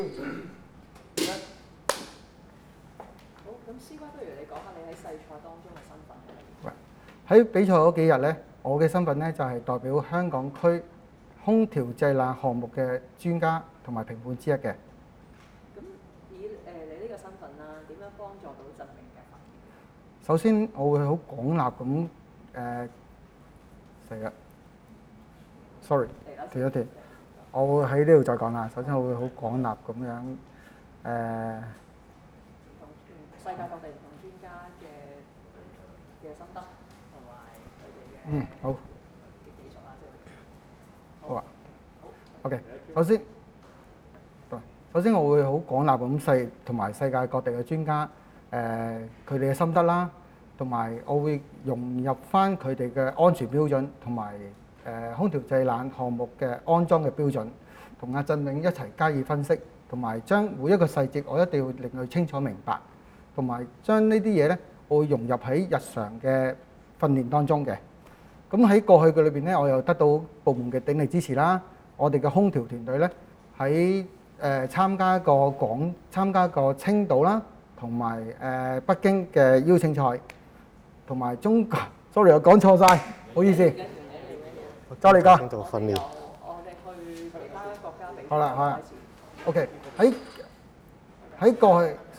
好，咁師哥，不如你講下你喺世賽當中嘅身份係？ 喺比賽嗰幾日咧，我嘅身份咧就係代表香港區空調製冷項目嘅專家同埋評判之一嘅。 咁以你呢個身份啦，點樣幫助到振明嘅發展？ 首先，我會好廣納咁成日，sorry，停一停，我會喺呢度再講啦。首先，我會好廣納咁樣世界各地唔同專家嘅心得同埋佢哋嘅好嘅技術啦，即係好啊。OK，首先我會好廣納咁同埋世界各地嘅專家佢哋嘅心得啦，同埋我會融入翻佢哋嘅安全標準同埋空調製冷項目嘅安裝嘅標準，同阿振明一齊加以分析，同埋將每一個細節我一定要令佢清楚明白，同埋將呢啲嘢咧，我會融入喺日常嘅訓練當中嘅。咁喺過去嘅裏邊咧，我又得到部門嘅鼎力支持啦。我哋嘅空調團隊咧喺參加過青島啦，同埋北京嘅邀請賽，同埋中國 ，sorry 我講錯晒，唔好意思。周利哥。 青島訓練。 我哋去其他國家比賽。 好啦，OK，喺過去。